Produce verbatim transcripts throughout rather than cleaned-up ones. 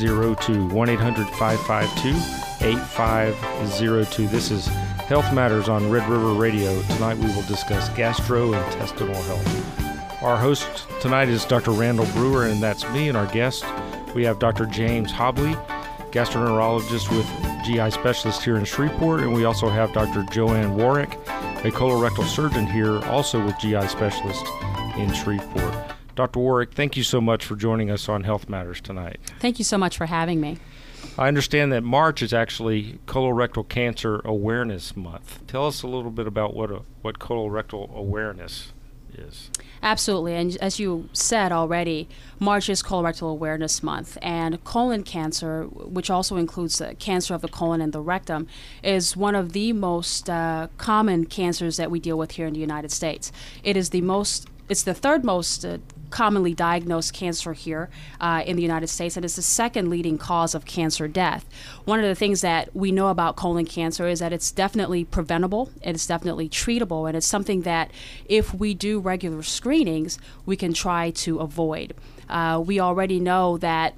zero two. one eight hundred five five two eight five zero two. This is Health Matters on Red River Radio. Tonight we will discuss gastrointestinal health. Our host tonight is Doctor Randall Brewer, and that's me, and our guest. We have Doctor James Hobley, gastroenterologist with G I specialist here in Shreveport, and we also have Doctor Joanne Warwick, a colorectal surgeon here, also with G I specialist in Shreveport. Doctor Warwick, thank you so much for joining us on Health Matters tonight. Thank you so much for having me. I understand that March is actually Colorectal Cancer Awareness Month. Tell us a little bit about what a, what colorectal awareness is. Absolutely, and as you said already, March is Colorectal Awareness Month, and colon cancer, which also includes uh, cancer of the colon and the rectum, is one of the most uh, common cancers that we deal with here in the United States. It is the most, it's the third most uh, commonly diagnosed cancer here uh, in the United States, and it's the second leading cause of cancer death. One of the things that we know about colon cancer is that it's definitely preventable, it's definitely treatable, and it's something that if we do regular screenings, we can try to avoid. Uh, we already know that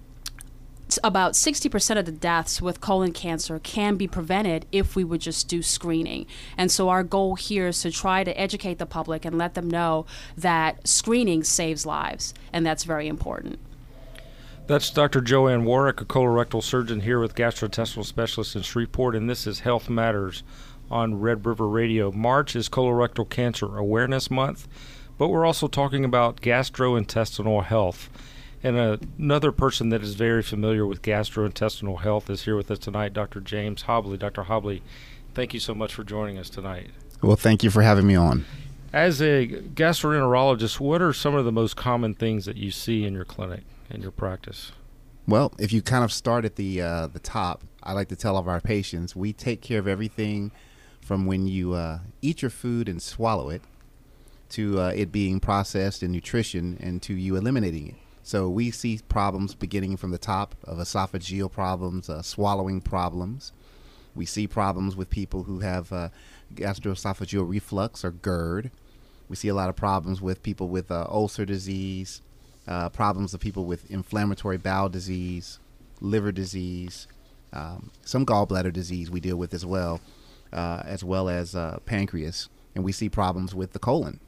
about sixty percent of the deaths with colon cancer can be prevented if we would just do screening. And so our goal here is to try to educate the public and let them know that screening saves lives, and that's very important. That's Doctor Joanne Warwick, a colorectal surgeon here with gastrointestinal specialist in Shreveport, and this is Health Matters on Red River Radio. March is Colorectal Cancer Awareness Month, but we're also talking about gastrointestinal health. And uh, another person that is very familiar with gastrointestinal health is here with us tonight, Doctor James Hobley. Doctor Hobley, thank you so much for joining us tonight. Well, thank you for having me on. As a gastroenterologist, what are some of the most common things that you see in your clinic, in your practice? Well, if you kind of start at the uh, the top, I like to tell all of our patients, we take care of everything from when you uh, eat your food and swallow it to uh, it being processed in nutrition and to you eliminating it. So we see problems beginning from the top of esophageal problems, uh, swallowing problems. We see problems with people who have uh, gastroesophageal reflux or GERD. We see a lot of problems with people with uh, ulcer disease, uh, problems of people with inflammatory bowel disease, liver disease, um, some gallbladder disease we deal with as well, uh, as well as uh, pancreas. And we see problems with the colon.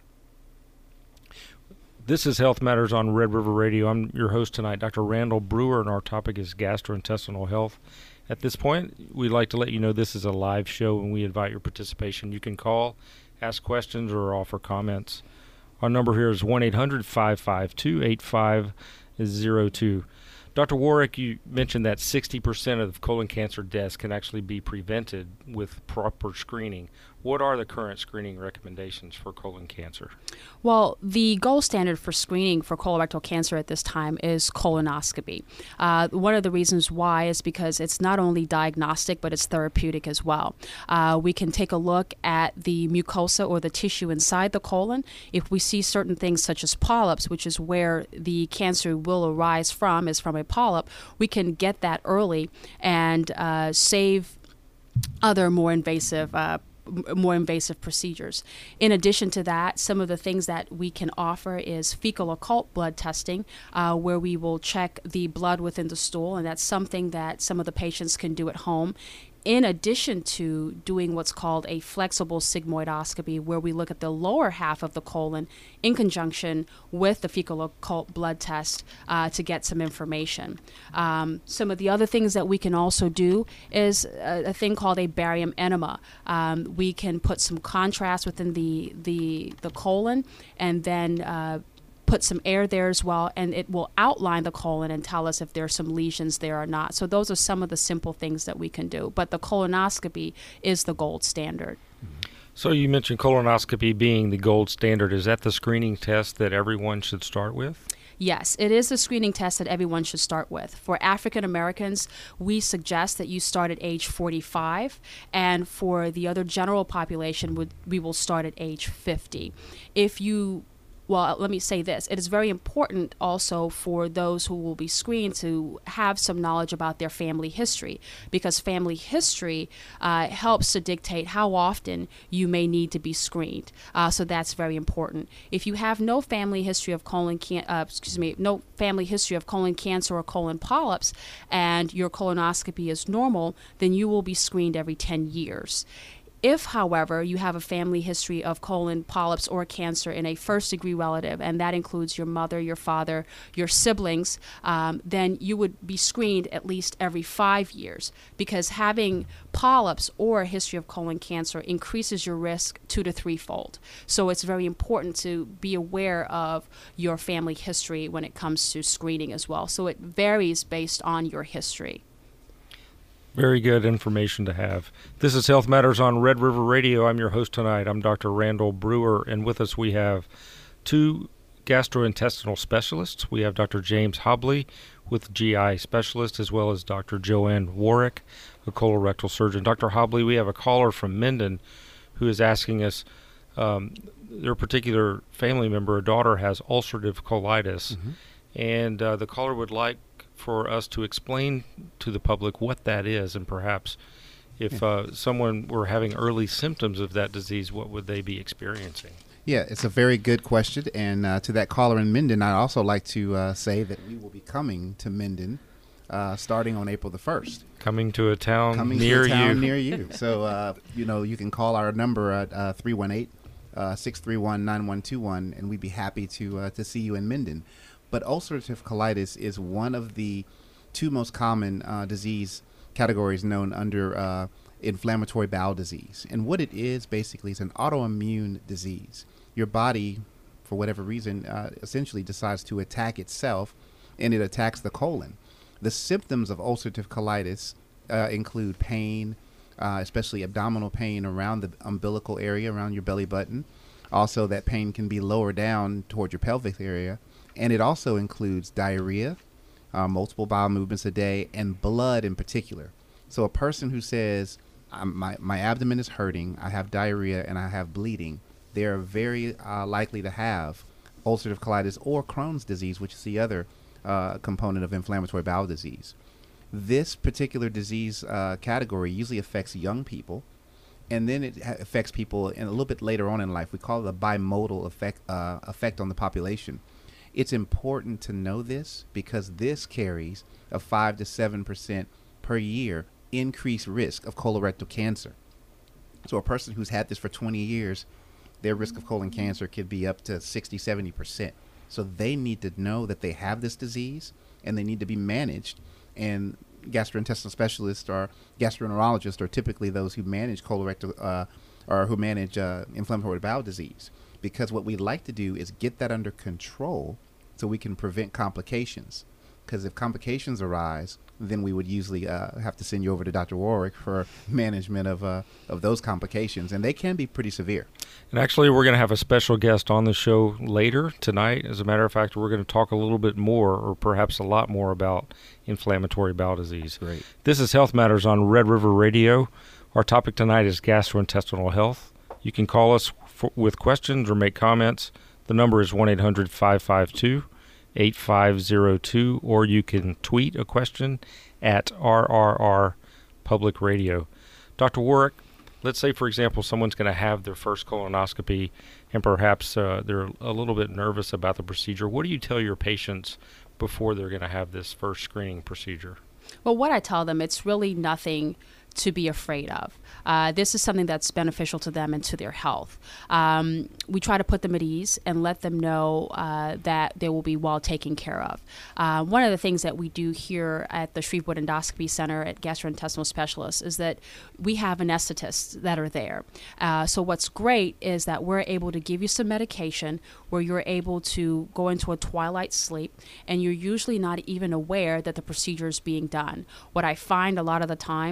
This is Health Matters on Red River Radio. I'm your host tonight, Doctor Randall Brewer, and our topic is gastrointestinal health. At this point, we'd like to let you know this is a live show, and we invite your participation. You can call, ask questions, or offer comments. Our number here is one eight hundred five five two eight five zero two. Doctor Warwick, you mentioned that sixty percent of colon cancer deaths can actually be prevented with proper screening. What are the current screening recommendations for colon cancer? Well, the gold standard for screening for colorectal cancer at this time is colonoscopy. Uh, one of the reasons why is because it's not only diagnostic, but it's therapeutic as well. Uh, we can take a look at the mucosa or the tissue inside the colon. If we see certain things such as polyps, which is where the cancer will arise from, is from a polyp, we can get that early and uh, save other more invasive uh, more invasive procedures. In addition to that, some of the things that we can offer is fecal occult blood testing, uh, where we will check the blood within the stool, and that's something that some of the patients can do at home. In addition to doing what's called a flexible sigmoidoscopy, where we look at the lower half of the colon in conjunction with the fecal occult blood test uh, to get some information. Um, some of the other things that we can also do is a, a thing called a barium enema. Um, we can put some contrast within the, the, the colon and then uh, put some air there as well, and it will outline the colon and tell us if there's some lesions there or not. So those are some of the simple things that we can do. But the colonoscopy is the gold standard. So you mentioned colonoscopy being the gold standard. Is that the screening test that everyone should start with? Yes, it is a screening test that everyone should start with. For African Americans, we suggest that you start at age forty-five, and for the other general population, we will start at age fifty. If you well, let me say this. It is very important also for those who will be screened to have some knowledge about their family history, because family history uh, helps to dictate how often you may need to be screened. Uh, so that's very important. If you have no family history of colon can- uh, excuse me, no family history of colon cancer or colon polyps, and your colonoscopy is normal, then you will be screened every ten years. If, however, you have a family history of colon polyps or cancer in a first-degree relative, and that includes your mother, your father, your siblings, um, then you would be screened at least every five years, because having polyps or a history of colon cancer increases your risk two to threefold. So it's very important to be aware of your family history when it comes to screening as well. So it varies based on your history. Very good information to have. This is Health Matters on Red River Radio. I'm your host tonight. I'm Doctor Randall Brewer, and with us we have two gastrointestinal specialists. We have Doctor James Hobley with G I specialist, as well as Doctor Joanne Warwick, a colorectal surgeon. Doctor Hobley, we have a caller from Minden who is asking us, um, their particular family member, a daughter, has ulcerative colitis, mm-hmm. and uh, the caller would like for us to explain to the public what that is, and perhaps if uh, someone were having early symptoms of that disease, what would they be experiencing? Yeah, it's a very good question. And uh, to that caller in Minden, I'd also like to uh, say that we will be coming to Minden uh, starting on April the first. Coming to a town coming near to a town you. near you. So, uh, you know, you can call our number at uh, three one eight, six three one, nine one two one, and we'd be happy to uh, to see you in Minden. But ulcerative colitis is one of the two most common uh, disease categories known under uh, inflammatory bowel disease. And what it is basically is an autoimmune disease. Your body, for whatever reason, uh, essentially decides to attack itself, and it attacks the colon. The symptoms of ulcerative colitis uh, include pain, uh, especially abdominal pain around the umbilical area, around your belly button. Also, that pain can be lower down toward your pelvic area. And it also includes diarrhea, uh, multiple bowel movements a day, and blood in particular. So a person who says, um, my, my abdomen is hurting, I have diarrhea, and I have bleeding, they're very uh, likely to have ulcerative colitis or Crohn's disease, which is the other uh, component of inflammatory bowel disease. This particular disease uh, category usually affects young people, and then it ha- affects people in a little bit later on in life. We call it a bimodal effect, uh, effect on the population. It's important to know this because this carries a five to seven percent per year increased risk of colorectal cancer. So a person who's had this for twenty years, their risk of colon cancer could be up to sixty, seventy percent. So they need to know that they have this disease and they need to be managed. And gastrointestinal specialists or gastroenterologists are typically those who manage colorectal uh, or who manage uh, inflammatory bowel disease. Because what we'd like to do is get that under control so we can prevent complications. Because if complications arise, then we would usually uh, have to send you over to Doctor Warwick for management of uh, of those complications. And they can be pretty severe. And actually, we're going to have a special guest on the show later tonight. As a matter of fact, we're going to talk a little bit more, or perhaps a lot more, about inflammatory bowel disease. Great. This is Health Matters on Red River Radio. Our topic tonight is gastrointestinal health. You can call us for, with questions or make comments. The number is one eight hundred, five five two, eight five zero two, or you can tweet a question at R R R Public Radio. Doctor Warwick, let's say, for example, someone's going to have their first colonoscopy and perhaps uh, they're a little bit nervous about the procedure. What do you tell your patients before they're going to have this first screening procedure? Well, what I tell them, it's really nothing to be afraid of. Uh, this is something that's beneficial to them and to their health. Um, we try to put them at ease and let them know uh, that they will be well taken care of. Uh, one of the things that we do here at the Shreveport Endoscopy Center at Gastrointestinal Specialists is that we have anesthetists that are there. Uh, so what's great is that we're able to give you some medication where you're able to go into a twilight sleep, and you're usually not even aware that the procedure is being done. What I find a lot of the times is that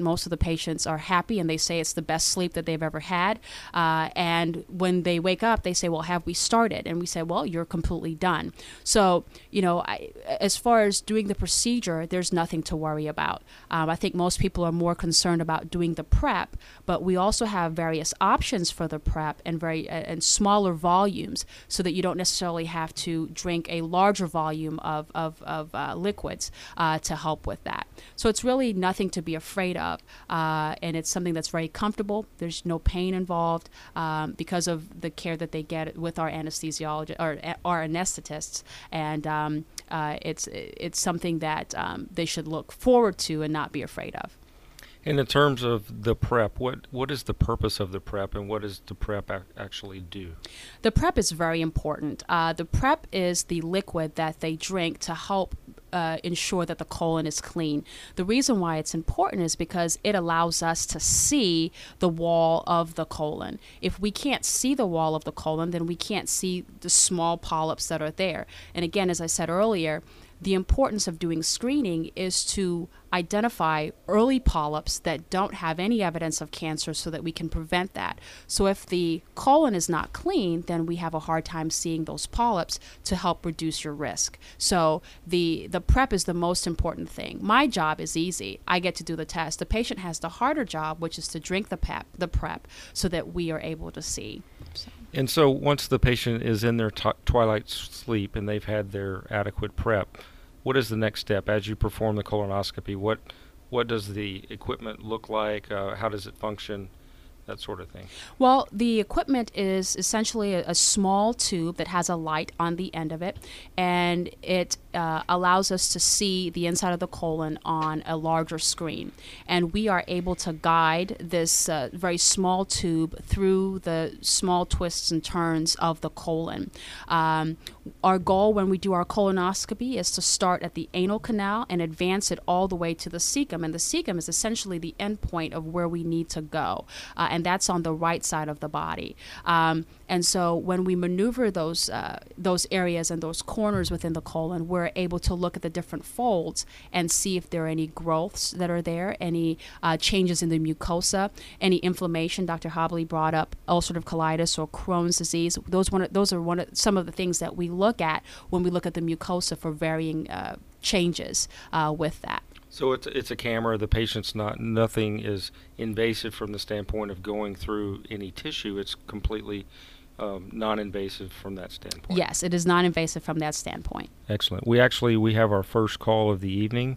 most of the patients are happy and they say it's the best sleep that they've ever had. Uh, and when they wake up, they say, well, have we started? And we say, well, you're completely done. So, you know, I, as far as doing the procedure, there's nothing to worry about. Um, I think most people are more concerned about doing the prep, but we also have various options for the prep and very uh, and smaller volumes, so that you don't necessarily have to drink a larger volume of of, of uh, liquids uh, to help with that. So it's really nothing to be afraid of, uh, and it's something that's very comfortable. There's no pain involved um, because of the care that they get with our anesthesiologist or our anesthetists, and um, uh, it's it's something that um, they should look forward to and not be afraid of. And in terms of the prep, what, what is the purpose of the prep, and what does the prep ac- actually do? The prep is very important. Uh, the prep is the liquid that they drink to help uh, ensure that the colon is clean. The reason why it's important is because it allows us to see the wall of the colon. If we can't see the wall of the colon, then we can't see the small polyps that are there. And again, as I said earlier, the importance of doing screening is to identify early polyps that don't have any evidence of cancer so that we can prevent that. So if the colon is not clean, then we have a hard time seeing those polyps to help reduce your risk. So the, the prep is the most important thing. My job is easy. I get to do the test. The patient has the harder job, which is to drink the pep, the prep, so that we are able to see. So. And so once the patient is in their t- twilight sleep and they've had their adequate prep, what is the next step as you perform the colonoscopy? What what does the equipment look like? Uh, how does it function? That sort of thing. Well, the equipment is essentially a, a small tube that has a light on the end of it, and it uh, allows us to see the inside of the colon on a larger screen. And we are able to guide this uh, very small tube through the small twists and turns of the colon. Um, our goal when we do our colonoscopy is to start at the anal canal and advance it all the way to the cecum. And the cecum is essentially the end point of where we need to go. Uh, and that's on the right side of the body. Um, and so when we maneuver those uh, those areas and those corners within the colon, we're able to look at the different folds and see if there are any growths that are there, any uh, changes in the mucosa, any inflammation. Doctor Hobley brought up ulcerative colitis or Crohn's disease. Those one those are one of, some of the things that we look at when we look at the mucosa for varying uh, changes uh, with that. So it's it's a camera. The patient's not nothing is invasive from the standpoint of going through any tissue. It's completely um, non-invasive from that standpoint. Yes, it is non-invasive from that standpoint. Excellent. We actually we have our first call of the evening.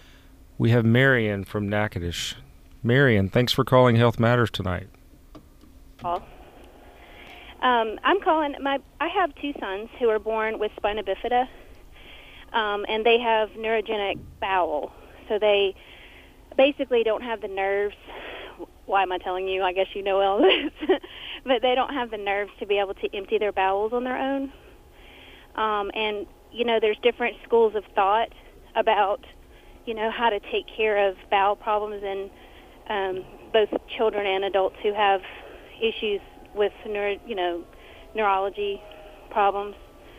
We have Marion from Natchitoches. Marion, thanks for calling Health Matters tonight. Paul. Um, I'm calling. My I have two sons who are born with spina bifida, um, and they have neurogenic bowel. So they basically don't have the nerves. Why am I telling you? I guess you know all this. But they don't have the nerves to be able to empty their bowels on their own. Um, and, you know, there's different schools of thought about, you know, how to take care of bowel problems in um, both children and adults who have issues with, neuro, you know, neurology problems.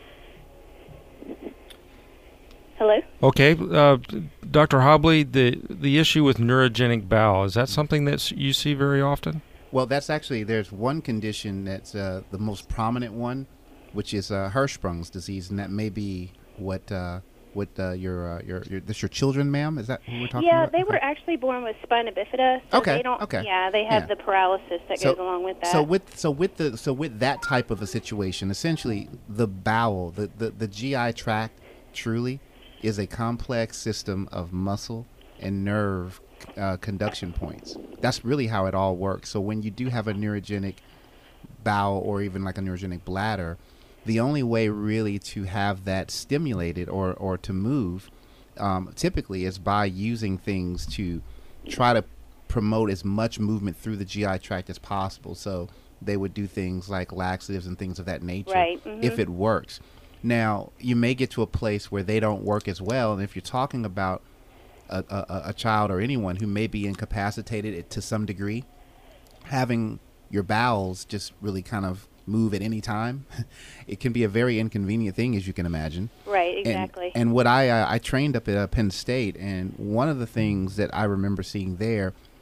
Hello? Okay. Uh, Doctor Hobley, the, the issue with neurogenic bowel, is that something that you see very often? Well, that's actually, there's one condition that's uh, the most prominent one, which is uh, Hirschsprung's disease, and that may be what uh, what uh, your, uh, your your this your children, ma'am? Is that what we're talking yeah, about? Yeah, they okay. were actually born with spina bifida. So okay. They don't, okay. Yeah, they have yeah. the paralysis that so, goes along with that. So with so with the so with that type of a situation, essentially the bowel, the the, the G I tract, truly is a complex system of muscle and nerve uh, conduction points. That's really how it all works. So when you do have a neurogenic bowel or even like a neurogenic bladder, the only way really to have that stimulated or, or to move um, typically is by using things to try to promote as much movement through the G I tract as possible. So they would do things like laxatives and things of that nature, right. mm-hmm. if it works. Now, you may get to a place where they don't work as well, and if you're talking about a, a, a child or anyone who may be incapacitated to some degree, having your bowels just really kind of move at any time, it can be a very inconvenient thing, as you can imagine. Right, exactly. And, and what I uh, I trained up at uh, Penn State, and one of the things that I remember seeing there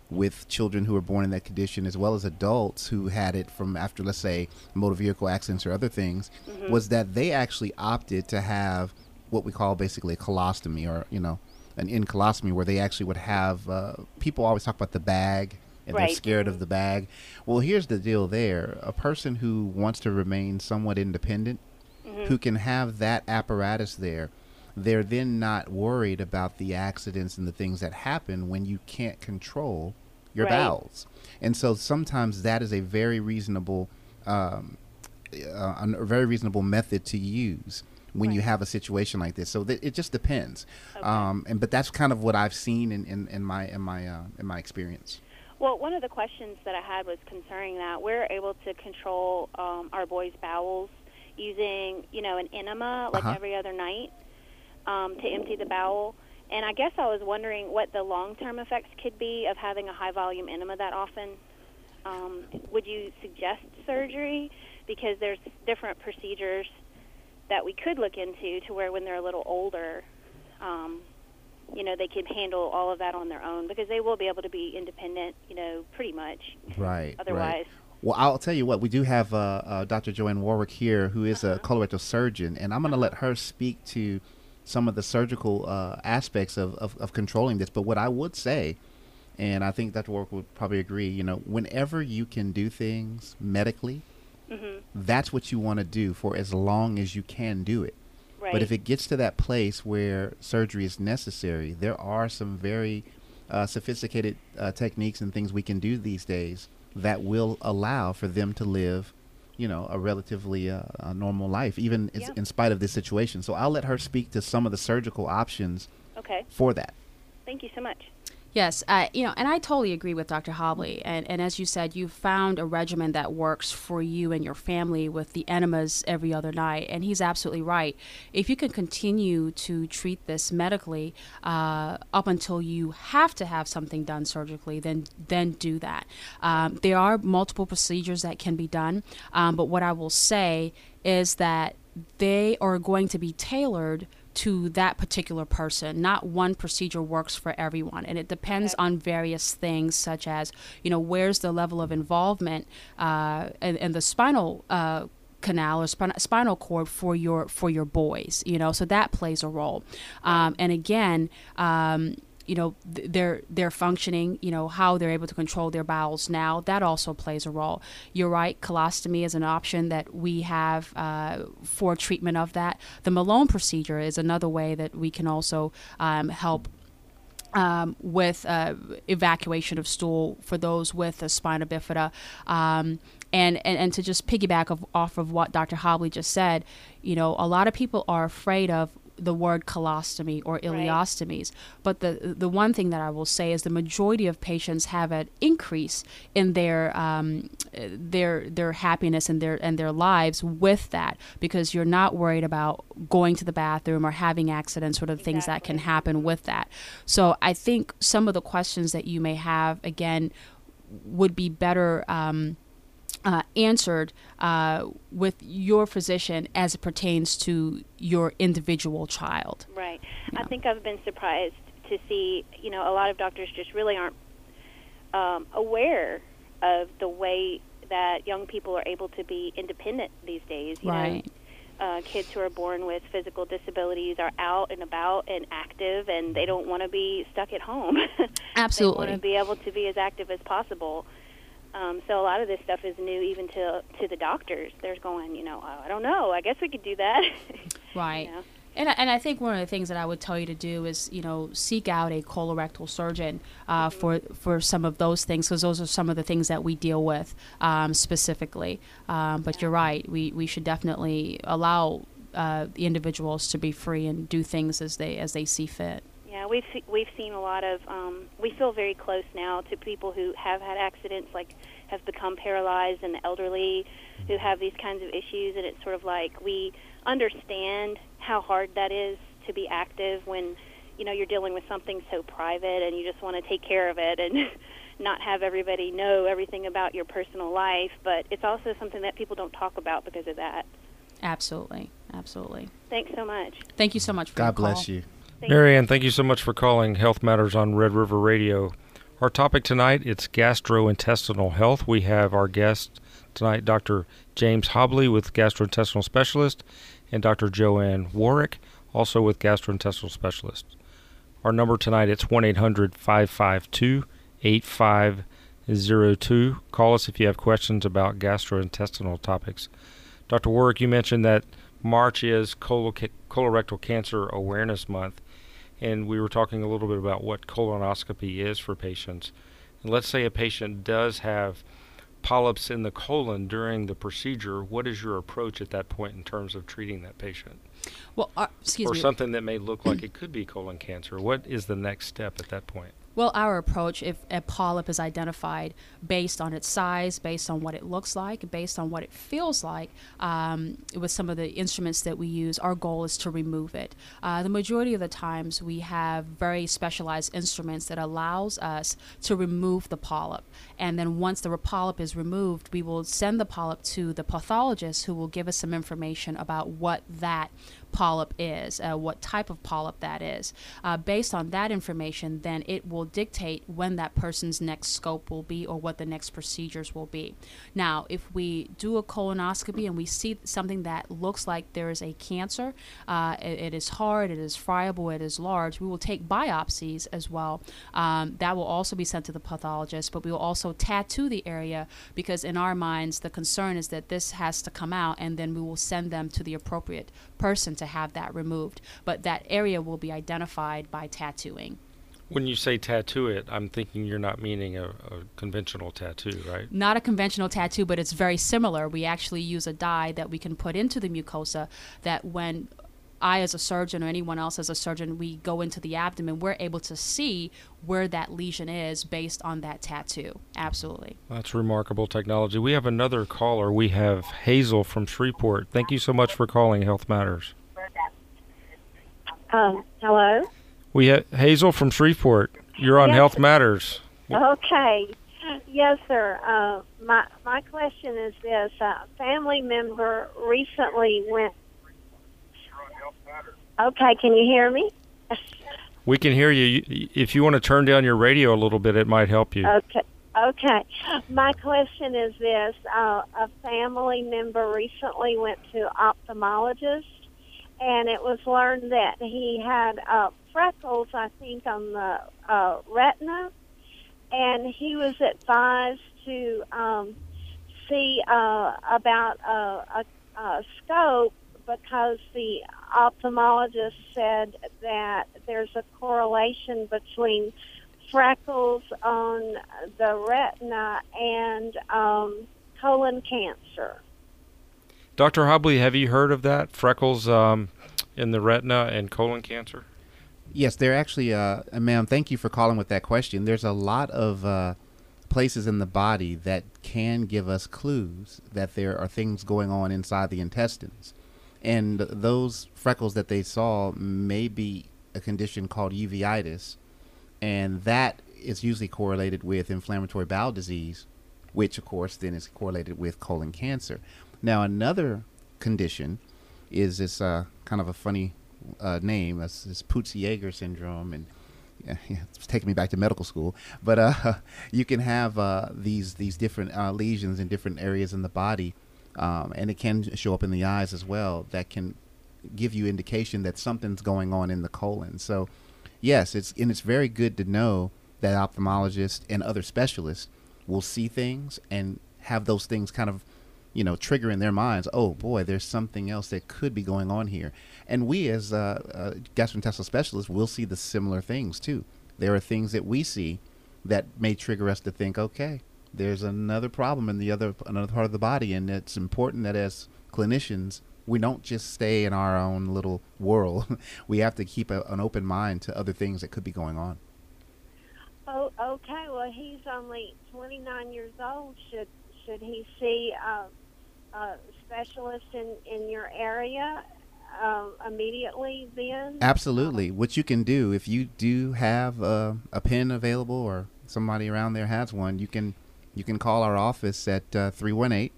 with children who were born in that condition, as well as adults who had it from after, let's say, motor vehicle accidents or other things, mm-hmm. was that they actually opted to have what we call basically a colostomy, or, you know, an in colostomy, where they actually would have, uh, people always talk about the bag, and right. they're scared of the bag. Well, here's the deal there. A person who wants to remain somewhat independent, mm-hmm. who can have that apparatus there, they're then not worried about the accidents and the things that happen when you can't control your right. bowels. And so sometimes that is a very reasonable, um, uh, a very reasonable method to use when right. you have a situation like this. So th- it just depends. Okay. Um, and but that's kind of what I've seen in, in, in my in my uh, in my experience. Well, one of the questions that I had was concerning that we're able to control um, our boys' bowels using, you know, an enema like uh-huh. every other night um, to empty the bowel. And I guess I was wondering what the long-term effects could be of having a high-volume enema that often. Um, would you suggest surgery? Because there's different procedures that we could look into to where when they're a little older, um, you know, they can handle all of that on their own, because they will be able to be independent, you know, pretty much. Right. Otherwise. Right. Well, I'll tell you what, we do have uh, uh, Doctor Joanne Warwick here, who is uh-huh. a colorectal surgeon, and I'm going to let her speak to some of the surgical uh, aspects of, of, of controlling this. But what I would say, and I think Doctor Warwick would probably agree, you know, whenever you can do things medically, mm-hmm. that's what you want to do for as long as you can do it. Right. But if it gets to that place where surgery is necessary, there are some very uh, sophisticated uh, techniques and things we can do these days that will allow for them to live, you know, a relatively uh, a normal life, even yeah. in spite of this situation. So I'll let her speak to some of the surgical options okay. for that. Thank you so much. Yes, uh, you know, and I totally agree with Doctor Hobley. And, and as you said, you found a regimen that works for you and your family with the enemas every other night. And he's absolutely right. If you can continue to treat this medically uh, up until you have to have something done surgically, then then do that. Um, there are multiple procedures that can be done. Um, but what I will say is that they are going to be tailored to that particular person. Not one procedure works for everyone, and it depends okay. on various things, such as, you know, where's the level of involvement uh, in, in the spinal uh, canal or spin- spinal cord for your for your boys. You know, so that plays a role. Um, and again, um, you know, th- their their functioning, you know, how they're able to control their bowels now, that also plays a role. You're right, colostomy is an option that we have uh, for treatment of that. The Malone procedure is another way that we can also um, help um, with uh, evacuation of stool for those with a spina bifida. Um, And, and, and to just piggyback of, off of what Doctor Hobley just said, you know, a lot of people are afraid of the word colostomy or ileostomies. Right. But the the one thing that I will say is the majority of patients have an increase in their um, their their happiness and their and their lives with that, because you're not worried about going to the bathroom or having accidents or the exactly. things that can happen with that. So I think some of the questions that you may have, again, would be better um, Uh, answered uh, with your physician as it pertains to your individual child. Right. Yeah. I think I've been surprised to see, you know, a lot of doctors just really aren't um, aware of the way that young people are able to be independent these days. You right. know, uh, kids who are born with physical disabilities are out and about and active, and they don't want to be stuck at home. Absolutely. They want to be able to be as active as possible. Um, so a lot of this stuff is new even to to the doctors. They're going, you know, oh, I don't know. I guess we could do that. Right. You know? And, and I think one of the things that I would tell you to do is, you know, seek out a colorectal surgeon uh, mm-hmm. for for some of those things, because those are some of the things that we deal with um, specifically. Um, but yeah. You're right. We, we should definitely allow uh, the individuals to be free and do things as they as they see fit. Yeah, we've se- we've seen a lot of. Um, we feel very close now to people who have had accidents, like have become paralyzed, and the elderly who have these kinds of issues. And it's sort of like we understand how hard that is to be active when, you know, you're dealing with something so private, and you just want to take care of it and not have everybody know everything about your personal life. But it's also something that people don't talk about because of that. Absolutely, absolutely. Thanks so much. Thank you so much for God your call. bless you. Marianne, thank you so much for calling Health Matters on Red River Radio. Our topic tonight, it's gastrointestinal health. We have our guest tonight, Doctor James Hobley with gastrointestinal specialist, and Doctor Joanne Warwick, also with gastrointestinal specialist. Our number tonight, it's one eight hundred, five five two, eight five zero two. Call us if you have questions about gastrointestinal topics. Doctor Warwick, you mentioned that March is colo- colorectal cancer awareness month, and we were talking a little bit about what colonoscopy is for patients. And let's say a patient does have polyps in the colon during the procedure. What is your approach at that point in terms of treating that patient? Well, uh, excuse or me. Or something that may look like it could be colon cancer. What is the next step at that point? Well, our approach, if a polyp is identified based on its size, based on what it looks like, based on what it feels like, um, with some of the instruments that we use, our goal is to remove it. Uh, the majority of the times we have very specialized instruments that allows us to remove the polyp. And then once the polyp is removed, we will send the polyp to the pathologist who will give us some information about what that polyp is, uh, what type of polyp that is. Uh, based on that information, then it will dictate when that person's next scope will be or what the next procedures will be. Now, if we do a colonoscopy and we see something that looks like there is a cancer, uh, it, it is hard, it is friable, it is large, we will take biopsies as well. Um, that will also be sent to the pathologist, but we will also tattoo the area because in our minds, the concern is that this has to come out, and then we will send them to the appropriate person to have that removed. But that area will be identified by tattooing. When you say tattoo it, I'm thinking you're not meaning a, a conventional tattoo, right? Not a conventional tattoo, but it's very similar. We actually use a dye that we can put into the mucosa that when I as a surgeon or anyone else as a surgeon, we go into the abdomen, we're able to see where that lesion is based on that tattoo. Absolutely. That's remarkable technology. We have another caller. We have Hazel from Shreveport. Thank you so much for calling Health Matters. Um, hello? We have Hazel from Shreveport. You're on Yes. Health Matters. Okay. Yes, sir. Uh, my my question is this. A family member recently went... Okay, can you hear me? We can hear you. You- If you want to turn down your radio a little bit, it might help you. Okay. Okay. My question is this. Uh, a family member recently went to ophthalmologist, and it was learned that he had uh, freckles, I think, on the uh, retina, and he was advised to um, see uh, about a, a, a scope because the ophthalmologist said that there's a correlation between freckles on the retina and um, colon cancer. Doctor Hobley, have you heard of that? Freckles um, in the retina and colon cancer? Yes, there actually, uh, uh, ma'am, thank you for calling with that question. There's a lot of uh, places in the body that can give us clues that there are things going on inside the intestines. And those freckles that they saw may be a condition called uveitis, and that is usually correlated with inflammatory bowel disease, which, of course, then is correlated with colon cancer. Now, another condition is this uh, kind of a funny uh, name, it's this Peutz-Jeghers syndrome, and yeah, it's taking me back to medical school. But uh, you can have uh, these these different uh, lesions in different areas in the body, um, and it can show up in the eyes as well. That can give you indication that something's going on in the colon. So, yes, it's and it's very good to know that ophthalmologists and other specialists will see things and have those things kind of, you know, trigger in their minds, oh boy, there's something else that could be going on here. And we as uh, uh, gastrointestinal specialists will see the similar things too. There are things that we see that may trigger us to think, okay, there's another problem in the other another part of the body, and it's important that as clinicians we don't just stay in our own little world. We have to keep a, an open mind to other things that could be going on. Oh, okay. Well, he's only twenty-nine years old. Should should he see a, a specialist in, in your area um, immediately then? Absolutely. What you can do, if you do have a, a pen available or somebody around there has one, you can you can call our office at uh, three one eight,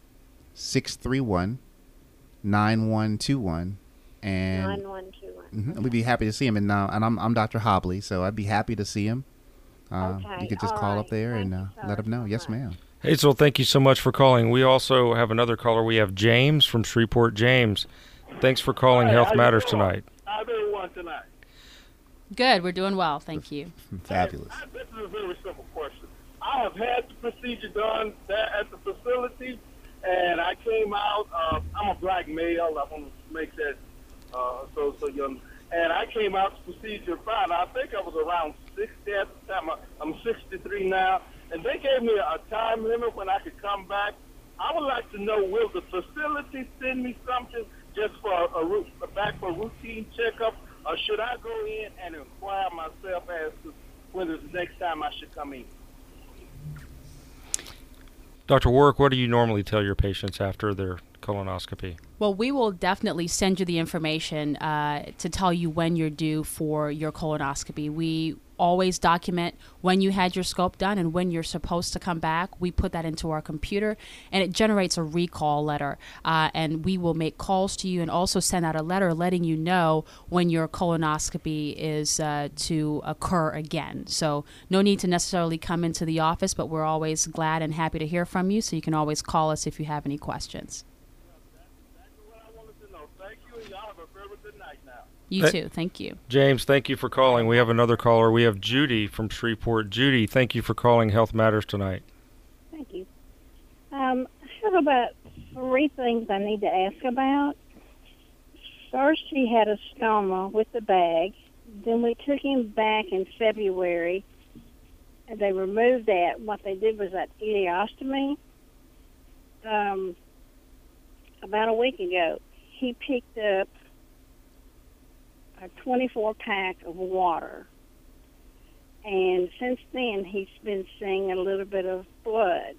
six three one, nine one two one. And nine one two one. mm-hmm, we'd be happy to see him. And, uh, and I'm, I'm Doctor Hobley, so I'd be happy to see him Uh, Okay, you could just all call right. up there Thank and you uh, so let them know. much. Yes, ma'am. Hazel, thank you so much for calling. We also have another caller. We have James from Shreveport. James, thanks for calling Hey, Health how you Matters doing? tonight. How everyone tonight? Good. We're doing well. Thank you. Fabulous. Hey, this is a very simple question. I have had the procedure done there at the facility, and I came out. Uh, I'm a black male. I want to make that uh, so so young. And I came out the procedure fine. I think I was around sixty at the time. I'm sixty-three now, and they gave me a time limit when I could come back. I would like to know, will the facility send me something just for a, a, ru- a back for a routine checkup, or should I go in and inquire myself as to when is the next time I should come in? Doctor Warwick, what do you normally tell your patients after their colonoscopy? Well, we will definitely send you the information uh, to tell you when you're due for your colonoscopy. We always document when you had your scope done and when you're supposed to come back. We put that into our computer, and it generates a recall letter. Uh, and we will make calls to you and also send out a letter letting you know when your colonoscopy is uh, to occur again. So no need to necessarily come into the office, but we're always glad and happy to hear from you. So you can always call us if you have any questions. You Hey. too. Thank you. James, thank you for calling. We have another caller. We have Judy from Shreveport. Judy, thank you for calling Health Matters tonight. Thank you. Um, I have about three things I need to ask about. First, he had a stoma with the bag. Then we took him back in February, and they removed that. What they did was that ileostomy. Um, about a week ago, he picked up a twenty-four pack of water. And since then, he's been seeing a little bit of blood.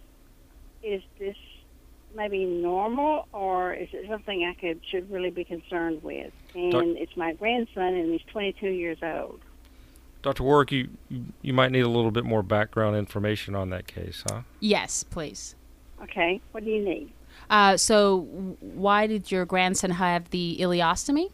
Is this maybe normal, or is it something I could should really be concerned with? And Doc- it's my grandson, and he's twenty-two years old. Doctor Warwick, you, you might need a little bit more background information on that case, huh? Yes, please. Okay, what do you need? Uh, so w- why did your grandson have the ileostomy?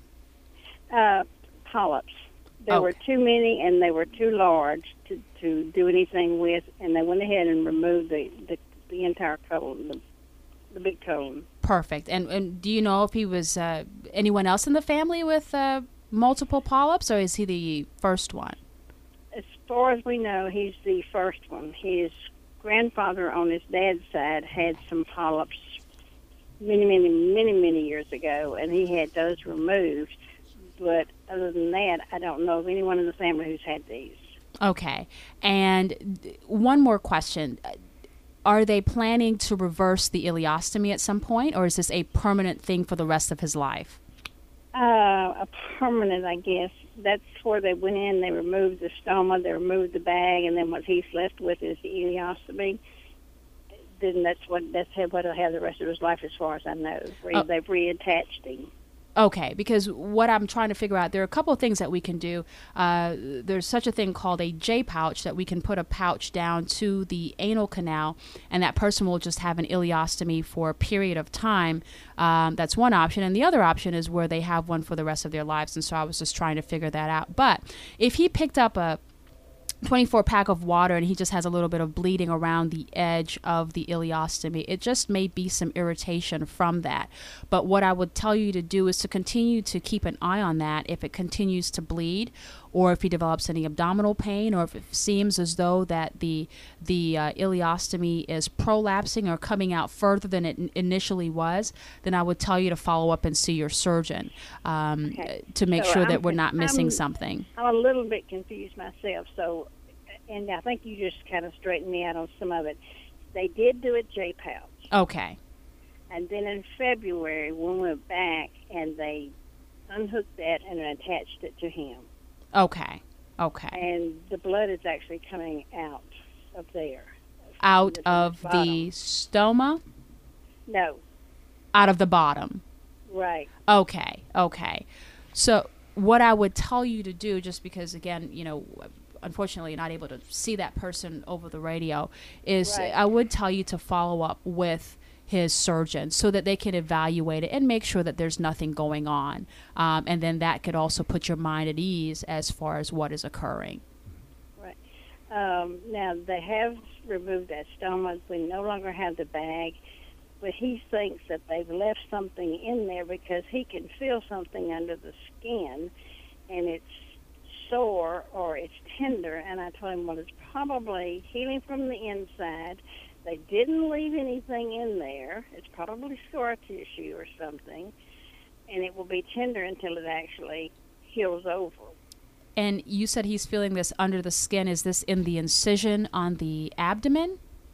Uh, polyps. There Okay. were too many, and they were too large to, to do anything with, and they went ahead and removed the, the, the entire colon, the, the big colon. Perfect. And and do you know if he was uh, anyone else in the family with uh, multiple polyps, or is he the first one? As far as we know, he's the first one. His grandfather on his dad's side had some polyps many, many, many, many years ago, and he had those removed. But other than that, I don't know of anyone in the family who's had these. Okay. And th- one more question. Are they planning to reverse the ileostomy at some point, or is this a permanent thing for the rest of his life? Uh, a permanent, I guess. That's where they went in. They removed the stoma, they removed the bag, and then what he's left with is the ileostomy. Then that's what that's what he'll have the rest of his life, as far as I know. Re- Oh. They've reattached him. Okay, because what I'm trying to figure out, there are a couple of things that we can do. Uh, there's such a thing called a J pouch, that we can put a pouch down to the anal canal, and that person will just have an ileostomy for a period of time. Um, that's one option. And the other option is where they have one for the rest of their lives. And so I was just trying to figure that out. But if he picked up a twenty-four pack of water and he just has a little bit of bleeding around the edge of the ileostomy, it just may be some irritation from that. But what I would tell you to do is to continue to keep an eye on that. If it continues to bleed, or if he develops any abdominal pain, or if it seems as though that the the uh, ileostomy is prolapsing or coming out further than it n- initially was, then I would tell you to follow up and see your surgeon um, Okay. to make So sure that I'm we're con- not missing I'm- something. I'm a little bit confused myself, so, and I think you just kind of straightened me out on some of it. They did do a J pouch, Okay. and then in February we went back and they unhooked that and attached it to him, Okay. Okay. and the blood is actually coming out of there. Out the of bottom. the stoma? No, Out of the bottom. right. Okay. Okay. So what I would tell you to do, just because, again, you know, unfortunately you're not able to see that person over the radio, is Right. I would tell you to follow up with his surgeon so that they can evaluate it and make sure that there's nothing going on. Um, and then that could also put your mind at ease as far as what is occurring. Right. Um, now, they have removed that stoma. We no longer have the bag, but he thinks that they've left something in there because he can feel something under the skin, and it's sore or it's tender. And I told him, well, it's probably healing from the inside. They didn't leave anything in there. It's probably scar tissue or something, and it will be tender until it actually heals over. And you said he's feeling this under the skin. Is this in the incision on the abdomen?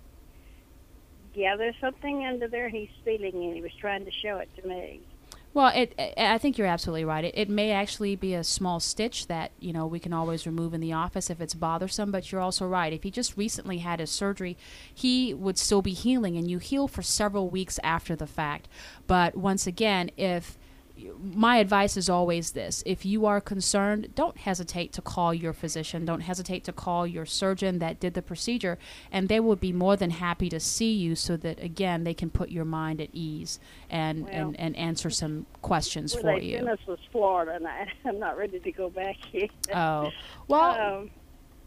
Yeah, there's something under there he's feeling, and he was trying to show it to me. Well, it, I think you're absolutely right. It, it may actually be a small stitch that, you know, we can always remove in the office if it's bothersome, but you're also right. If he just recently had his surgery, he would still be healing, and you heal for several weeks after the fact. But once again, if my advice is always this: if you are concerned, don't hesitate to call your physician. Don't hesitate to call your surgeon that did the procedure, and they will be more than happy to see you so that, again, they can put your mind at ease and, Well, and, and answer some questions Where for they you. sent us was Florida, and I, I'm not ready to go back yet. Oh, well, Um,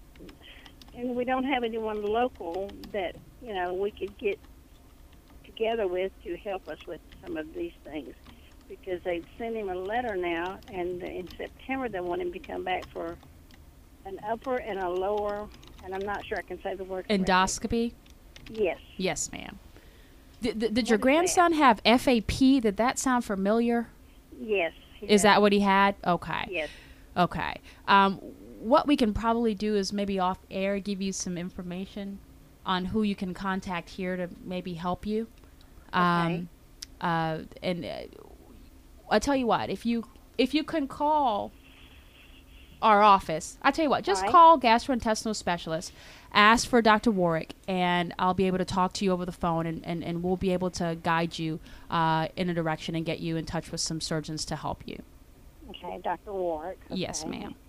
and we don't have anyone local that, you know, we could get together with to help us with some of these things, because they've sent him a letter now, and in September they want him to come back for an upper and a lower, and I'm not sure I can say the word correctly. endoscopy? Yes. Yes, ma'am. Did, did, did What your is that? grandson have F A P? Did that sound familiar? Yes. he Is does. that what he had? Okay. Yes. Okay. Um, what we can probably do is maybe off air give you some information on who you can contact here to maybe help you. Um, uh, and uh, I tell you what, if you if you can call our office, I tell you what, just All right. call gastrointestinal specialist, ask for Doctor Warwick, and I'll be able to talk to you over the phone, and, and, and we'll be able to guide you uh, in a direction and get you in touch with some surgeons to help you. Okay, Doctor Warwick. Yes, Okay. ma'am.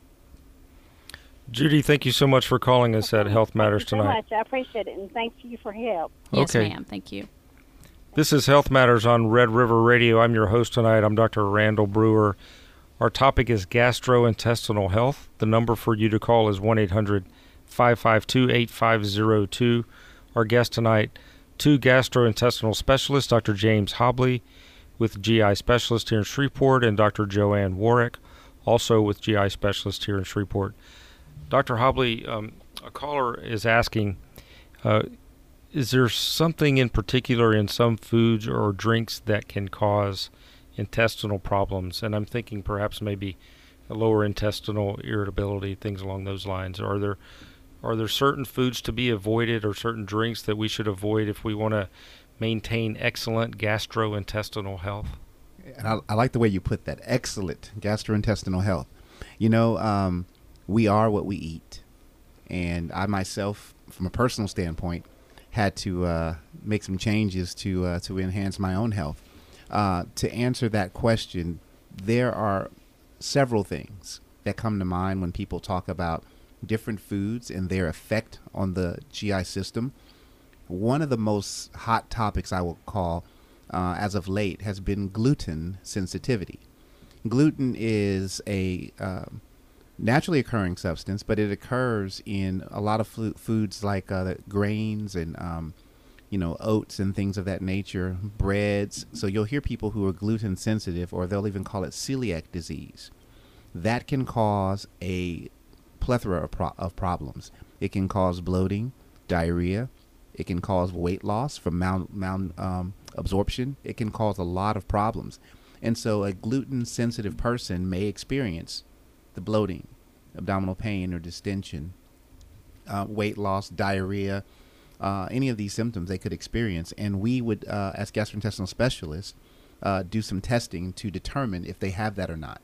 Judy, thank you so much for calling us at Health Matters Thank you so tonight. much. I appreciate it, and thank you for help. Yes, Okay. ma'am. Thank you. This is Health Matters on Red River Radio. I'm your host tonight. I'm Doctor Randall Brewer. Our topic is gastrointestinal health. The number for you to call is one eight hundred five five two eight five zero two. Our guest tonight, two gastrointestinal specialists, Doctor James Hobley with G I Specialist here in Shreveport, and Doctor Joanne Warwick, also with G I Specialist here in Shreveport. Doctor Hobley, um, a caller is asking, uh, is there something in particular in some foods or drinks that can cause intestinal problems? And I'm thinking perhaps maybe a lower intestinal irritability, things along those lines. Are there are there certain foods to be avoided or certain drinks that we should avoid if we want to maintain excellent gastrointestinal health? And I, I like the way you put that. Excellent gastrointestinal health. You know, um, we are what we eat. And I myself, from a personal standpoint, had to uh, make some changes to uh, to enhance my own health. Uh, to answer that question, there are several things that come to mind when people talk about different foods and their effect on the G I system. One of the most hot topics, I will call, uh, as of late, has been gluten sensitivity. Gluten is a um, naturally occurring substance, but it occurs in a lot of fo- foods like uh, the grains and um, you know, oats and things of that nature, breads. So you'll hear people who are gluten sensitive, or they'll even call it celiac disease. That can cause a plethora of, pro- of problems. It can cause bloating, diarrhea. It can cause weight loss from mal- mal- um, absorption. It can cause a lot of problems. And so a gluten sensitive person may experience the bloating, abdominal pain or distension, uh, weight loss, diarrhea, uh, any of these symptoms they could experience. And we would, uh, as gastrointestinal specialists, uh, do some testing to determine if they have that or not.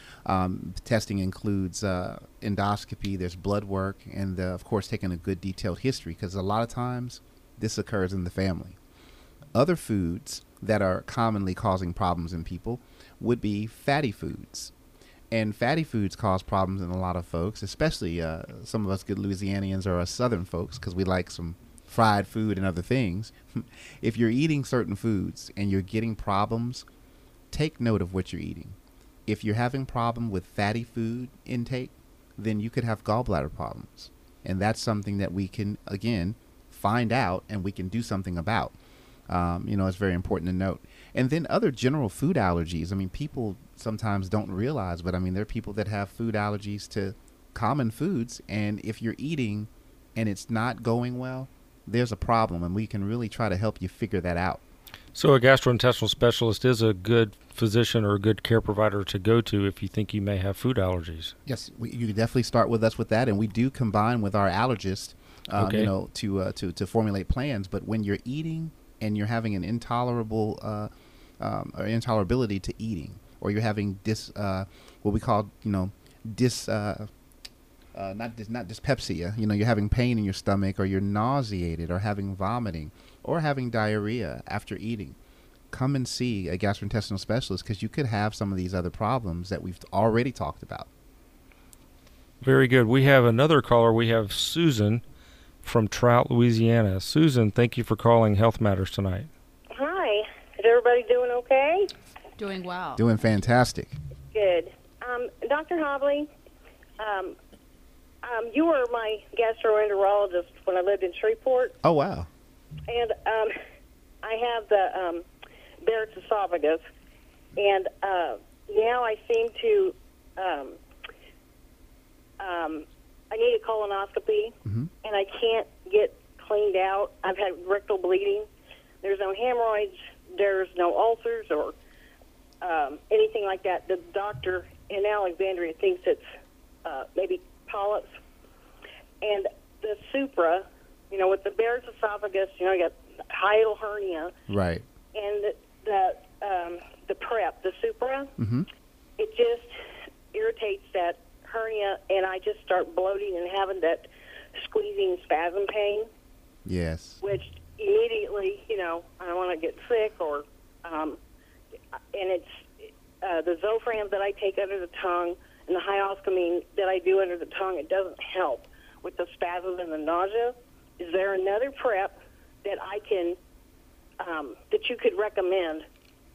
Um, testing includes uh, endoscopy, there's blood work, and uh, of course taking a good detailed history, because a lot of times this occurs in the family. Other foods that are commonly causing problems in people would be fatty foods. And fatty foods cause problems in a lot of folks, especially uh, some of us good Louisianians or us Southern folks, because we like some fried food and other things. If you're eating certain foods and you're getting problems, take note of what you're eating. If you're having problem with fatty food intake, then you could have gallbladder problems. And that's something that we can, again, find out and we can do something about. Um, you know, it's very important to note. And then other general food allergies. I mean, people sometimes don't realize, but I mean, there are people that have food allergies to common foods. And if you're eating and it's not going well, there's a problem, and we can really try to help you figure that out. So a gastrointestinal specialist is a good physician or a good care provider to go to if you think you may have food allergies. Yes, we, you can definitely start with us with that, and we do combine with our allergist, um, Okay. you know, to uh, to to formulate plans. But when you're eating and you're having an intolerable uh, um, or intolerability to eating, or you're having dis uh, what we call, you know, dis uh, uh, not dis, not dyspepsia, you know, you're having pain in your stomach, or you're nauseated, or having vomiting, or having diarrhea after eating, come and see a gastrointestinal specialist, because you could have some of these other problems that we've already talked about. Very good. We have another caller. We have Susan from Trout, Louisiana. Susan, thank you for calling Health Matters tonight. Hi. Is everybody doing okay? Doing well. Doing fantastic. Good. Um, Doctor Hobley, um, um, you were my gastroenterologist when I lived in Shreveport, Oh, wow. and um, I have the um, Barrett's esophagus, and uh, now I seem to, um, um, I need a colonoscopy, Mhm. and I can't get cleaned out. I've had rectal bleeding. There's no hemorrhoids. There's no ulcers or um, anything like that. The doctor in Alexandria thinks it's uh, maybe polyps. And the Supra, you know, with the Barrett's esophagus, you know, you got hiatal hernia, Right. and the the, um, the prep, the Supra, Mm-hmm. it just irritates that hernia, and I just start bloating and having that squeezing spasm pain, Yes. which immediately, you know, I don't want to get sick, or, um, and it's uh, the Zofran that I take under the tongue and the hyoscamine that I do under the tongue, it doesn't help with the spasms and the nausea. Is there another prep that I can, um, that you could recommend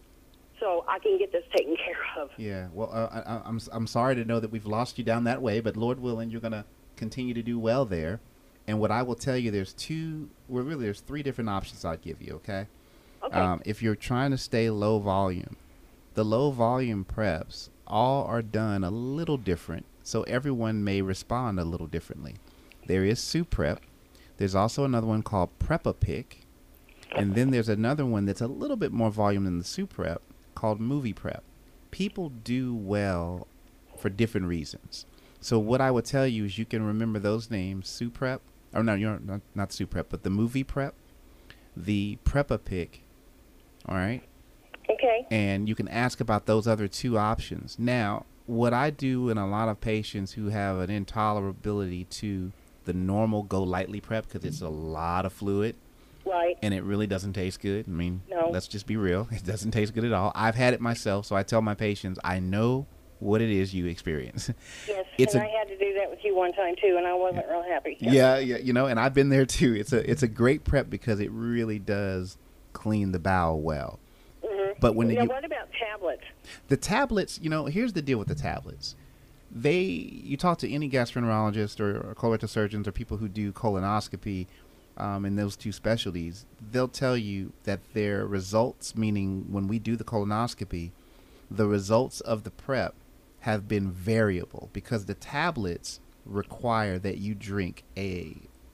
so I can get this taken care of? Yeah. Well, uh, I, I- I'm I'm sorry to know that we've lost you down that way, but Lord willing, you're gonna continue to do well there. And what I will tell you, there's two. Well, really, there's three different options I'd give you. Okay. Okay. Um, if you're trying to stay low volume, the low volume preps all are done a little different, so everyone may respond a little differently. There is Suprep. There's also another one called Prepapic, and then there's another one that's a little bit more volume than the Suprep called Movie Prep. People do well for different reasons. So what I would tell you is you can remember those names: Suprep, or no, you're not, not Suprep, but the Movie Prep, the Prepapic. All right. Okay. And you can ask about those other two options. Now, what I do in a lot of patients who have an intolerability to the normal Go Lightly prep, because it's a lot of fluid Right. and it really doesn't taste good. I mean, No. let's just be real. It doesn't taste good at all. I've had it myself, so I tell my patients, I know what it is you experience. Yes, It's and a- I had to do that with you one time too, and I wasn't real happy. Yeah, yeah, you know, and I've been there too. It's a it's a great prep because it really does clean the bowel well. Mm-hmm. But when now, you what about tablets? The tablets, you know, here's the deal with the tablets. They, you talk to any gastroenterologist or, or colorectal surgeons or people who do colonoscopy um, in those two specialties, they'll tell you that their results, meaning when we do the colonoscopy, the results of the prep have been variable because the tablets require that you drink a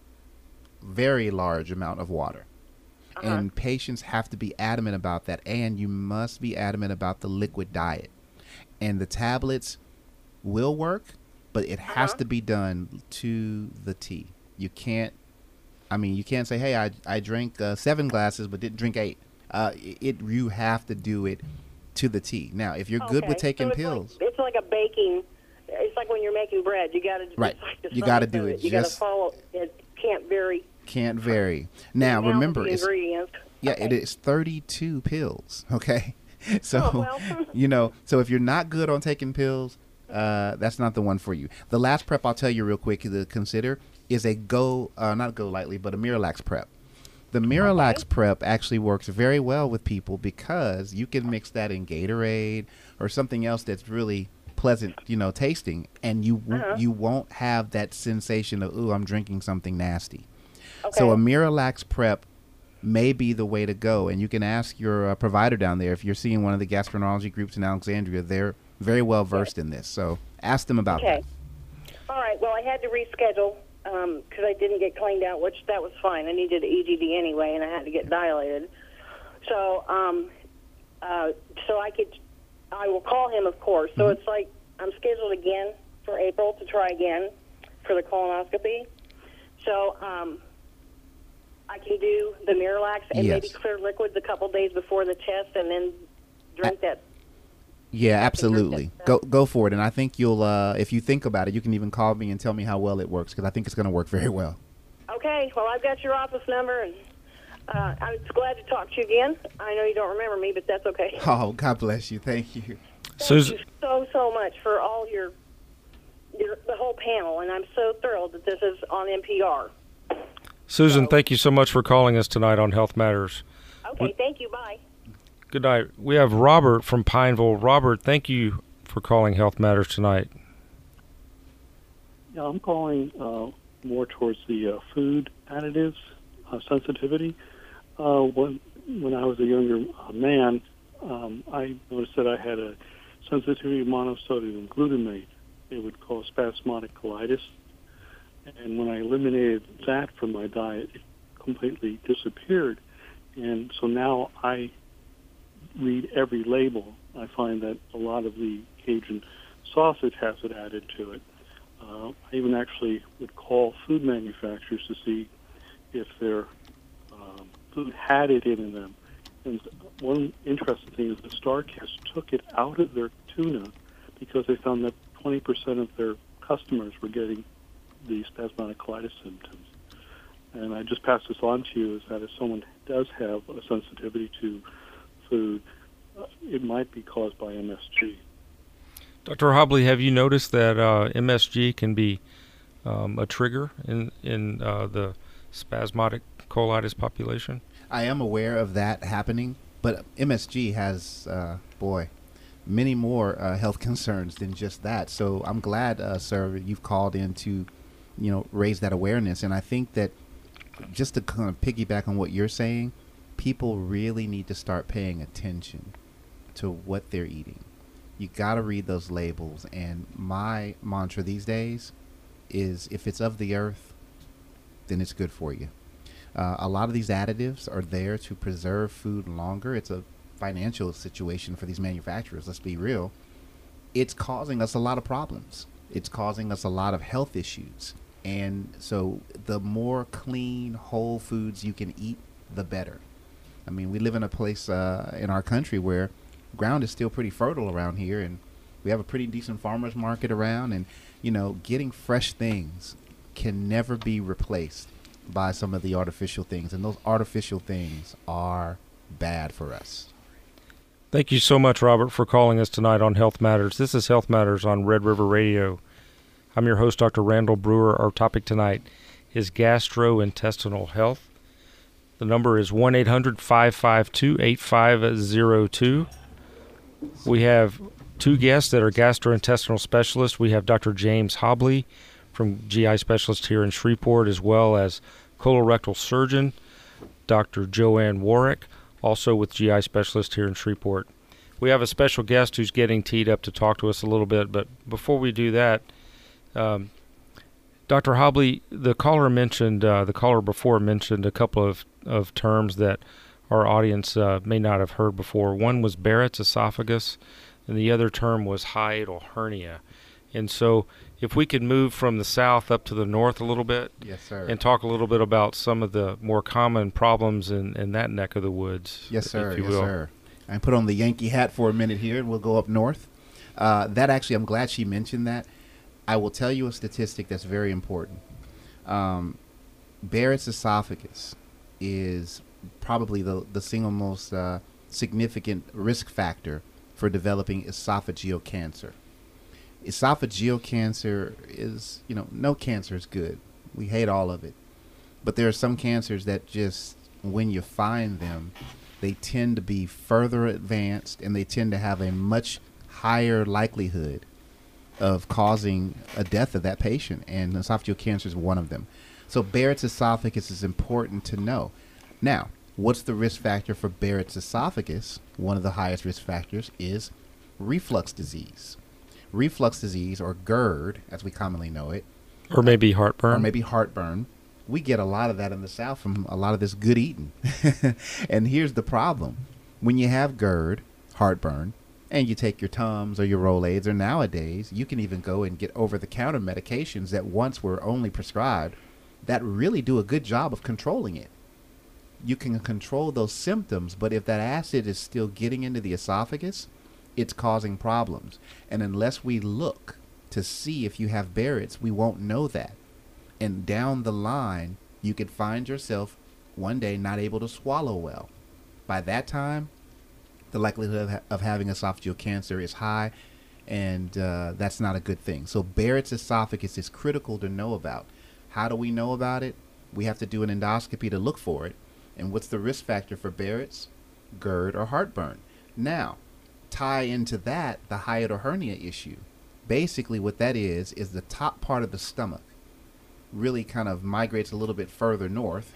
very large amount of water. Uh-huh. And patients have to be adamant about that, and you must be adamant about the liquid diet. And the tablets will work, but it has Uh-huh. to be done to the T. You can't, I mean, you can't say, hey, I, I drank uh, seven glasses but didn't drink eight. Uh, it You have to do it to the T. Now, if you're good with Okay. taking so it's pills, Like, it's like a baking. It's like when you're making bread. You got to. Right. Like the You gotta science do of it You got to just- follow. It can't vary. can't vary. Now, Now remember, the it's, ingredients. yeah, Okay. it is thirty-two pills, okay? So, Oh, well. you know, so if you're not good on taking pills, uh, that's not the one for you. The last prep I'll tell you real quick to consider is a Go, uh, not Go Lightly, but a Miralax prep. The Miralax Okay. prep actually works very well with people because you can mix that in Gatorade or something else that's really pleasant, you know, tasting, and you w- Uh-huh. you won't have that sensation of, ooh, I'm drinking something nasty. Okay. So a Miralax Prep may be the way to go, and you can ask your uh, provider down there if you're seeing one of the gastroenterology groups in Alexandria. They're very well versed in this, so ask them about Okay. that. All right. Well, I had to reschedule because I didn't get cleaned out, which that was fine. I needed an E G D anyway, and I had to get dilated. So, um, uh, so I could, I will call him, of course. So Mm-hmm. it's like I'm scheduled again for April to try again for the colonoscopy. So, um, I can do the Miralax and maybe Yes. clear liquids a couple days before the test, and then drink that. Yeah, absolutely. Go go for it, and I think you'll. Uh, if you think about it, you can even call me and tell me how well it works, because I think it's going to work very well. Okay. Well, I've got your office number, and uh, I'm glad to talk to you again. I know you don't remember me, but that's okay. Oh, God bless you. Thank you. Thank Susan, you so, so much for all your, your, the whole panel, and I'm so thrilled that this is on N P R. Susan, thank you so much for calling us tonight on Health Matters. Okay, thank you. Bye. Good night. We have Robert from Pineville. Robert, thank you for calling Health Matters tonight. Yeah, I'm calling uh, more towards the uh, food additives uh, sensitivity. Uh, when when I was a younger uh, man, um, I noticed that I had a sensitivity to monosodium glutamate. It would cause spasmodic colitis. And when I eliminated that from my diet, it completely disappeared. And so now I read every label. I find that a lot of the Cajun sausage has it added to it. Uh, I even actually would call food manufacturers to see if their um, food had it in them. And one interesting thing is that StarCast took it out of their tuna because they found that twenty percent of their customers were getting the spasmodic colitis symptoms. And I just pass this on to you, is that if someone does have a sensitivity to food, uh, it might be caused by M S G. Doctor Hobley, have you noticed that uh, M S G can be um, a trigger in, in uh, the spasmodic colitis population? I am aware of that happening, but M S G has, uh, boy, many more uh, health concerns than just that. So I'm glad, uh, sir, you've called in to, you know, raise that awareness. And I think that just to kind of piggyback on what you're saying, people really need to start paying attention to what they're eating. You got to read those labels. And my mantra these days is, if it's of the earth, then it's good for you. Uh, a lot of these additives are there to preserve food longer. It's a financial situation for these manufacturers, let's be real. It's causing us a lot of problems. It's causing us a lot of health issues. And so the more clean, whole foods you can eat, the better. I mean, we live in a place uh, in our country where ground is still pretty fertile around here, and we have a pretty decent farmer's market around, and, you know, getting fresh things can never be replaced by some of the artificial things, and those artificial things are bad for us. Thank you so much, Robert, for calling us tonight on Health Matters. This is Health Matters on Red River Radio. I'm your host, Doctor Randall Brewer. Our topic tonight is gastrointestinal health. The number is one eight hundred five five two eight five zero two. We have two guests that are gastrointestinal specialists. We have Doctor James Hobley from G I Specialist here in Shreveport, as well as colorectal surgeon Doctor Joanne Warwick, also with G I Specialist here in Shreveport. We have a special guest who's getting teed up to talk to us a little bit, but before we do that, um, Doctor Hobley, the caller mentioned, uh, the caller before mentioned a couple of, of terms that our audience uh, may not have heard before. One was Barrett's esophagus, and the other term was hiatal hernia. And so if we could move from the south up to the north a little bit, Yes, sir. and talk a little bit about some of the more common problems in, in that neck of the woods. Yes, sir. if you Yes, will. sir. I put on the Yankee hat for a minute here, and we'll go up north. Uh, that actually, I'm glad she mentioned that. I will tell you a statistic that's very important. Um, Barrett's esophagus is probably the, the single most uh, significant risk factor for developing esophageal cancer. Esophageal cancer is, you know, no cancer is good. We hate all of it. But there are some cancers that just, when you find them, they tend to be further advanced, and they tend to have a much higher likelihood of causing a death of that patient, and esophageal cancer is one of them. So Barrett's esophagus is important to know. Now, what's the risk factor for Barrett's esophagus? One of the highest risk factors is reflux disease. Reflux disease, or GERD, as we commonly know it. Or maybe heartburn. Or maybe heartburn. We get a lot of that in the South from a lot of this good eating. And here's the problem. When you have GERD, heartburn, and you take your Tums or your Rolaids, or nowadays you can even go and get over-the-counter medications that once were only prescribed that really do a good job of controlling it. You can control those symptoms, but if that acid is still getting into the esophagus, it's causing problems. And unless we look to see if you have Barrett's, we won't know that. And down the line, you could find yourself one day not able to swallow well. By that time, the likelihood of, ha- of having esophageal cancer is high, and uh, that's not a good thing. So Barrett's esophagus is critical to know about. How do we know about it? We have to do an endoscopy to look for it. And what's the risk factor for Barrett's? GERD or heartburn. Now, tie into that the hiatal hernia issue. Basically what that is, is the top part of the stomach really kind of migrates a little bit further north,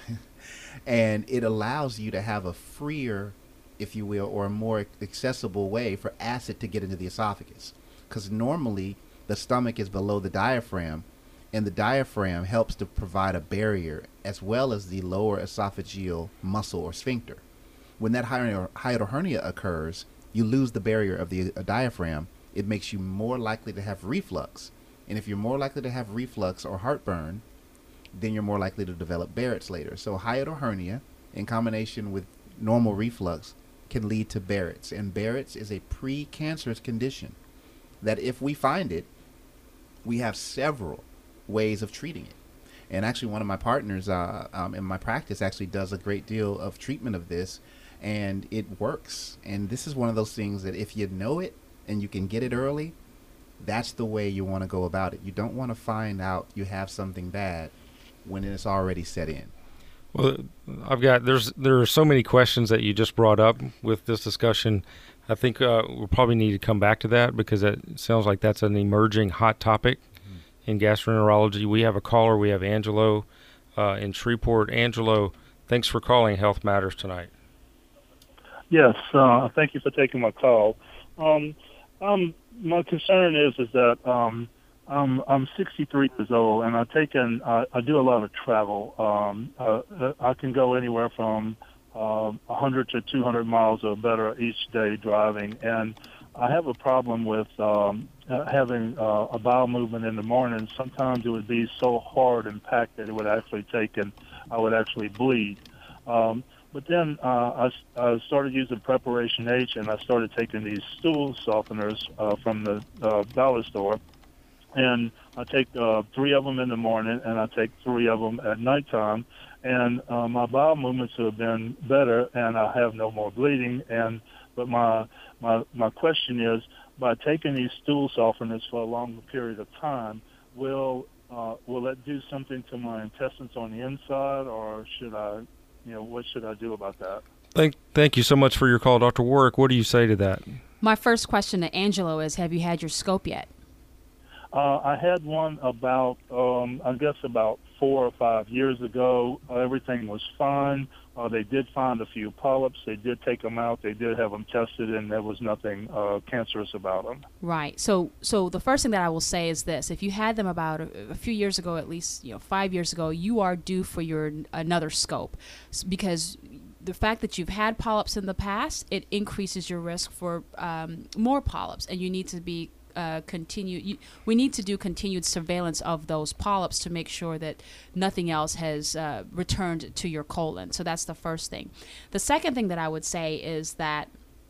and it allows you to have a freer, if you will, or a more accessible way for acid to get into the esophagus. Because normally the stomach is below the diaphragm, and the diaphragm helps to provide a barrier as well as the lower esophageal muscle or sphincter. When that hiatal hernia occurs, you lose the barrier of the uh, diaphragm. It makes you more likely to have reflux. And if you're more likely to have reflux or heartburn, then you're more likely to develop Barrett's later. So hiatal hernia in combination with normal reflux can lead to Barrett's. And Barrett's is a precancerous condition that if we find it, we have several ways of treating it. And actually one of my partners uh, um, in my practice actually does a great deal of treatment of this, and it works. And this is one of those things that if you know it and you can get it early, that's the way you want to go about it. You don't want to find out you have something bad when it's already set in. Well, I've got, there's there are so many questions that you just brought up with this discussion. I think uh, we'll probably need to come back to that because it sounds like that's an emerging hot topic mm-hmm. in gastroenterology. We have a caller. We have Angelo uh, in Shreveport. Angelo, thanks for calling Health Matters tonight. Yes, uh, thank you for taking my call. Um, um, my concern is is that um, I'm, I'm sixty-three years old, and I take in, uh, I do a lot of travel. Um, uh, I can go anywhere from uh, one hundred to two hundred miles or better each day driving, and I have a problem with um, uh, having uh, a bowel movement in the morning. Sometimes it would be so hard and packed that it would actually take, and I would actually bleed. Um, But then uh, I, I started using Preparation H, and I started taking these stool softeners uh, from the uh, dollar store. And I take uh, three of them in the morning, and I take three of them at nighttime. And uh, my bowel movements have been better, and I have no more bleeding. And but my my my question is, by taking these stool softeners for a longer period of time, will uh, will that do something to my intestines on the inside, or should I? You know, what should I do about that? Thank thank you so much for your call, Doctor Warwick. What do you say to that? My first question to Angelo is, have you had your scope yet? Uh, I had one about, um, I guess, about four or five years ago. Uh, everything was fine. Uh, they did find a few polyps. They did take them out. They did have them tested, and there was nothing uh, cancerous about them. Right. So, so the first thing that I will say is this: if you had them about a, a few years ago, at least you know five years ago, you are due for your another scope, because the fact that you've had polyps in the past, it increases your risk for um, more polyps, and you need to be Uh, continue. You, we need to do continued surveillance of those polyps to make sure that nothing else has uh, returned to your colon. So that's the first thing. The second thing that I would say is that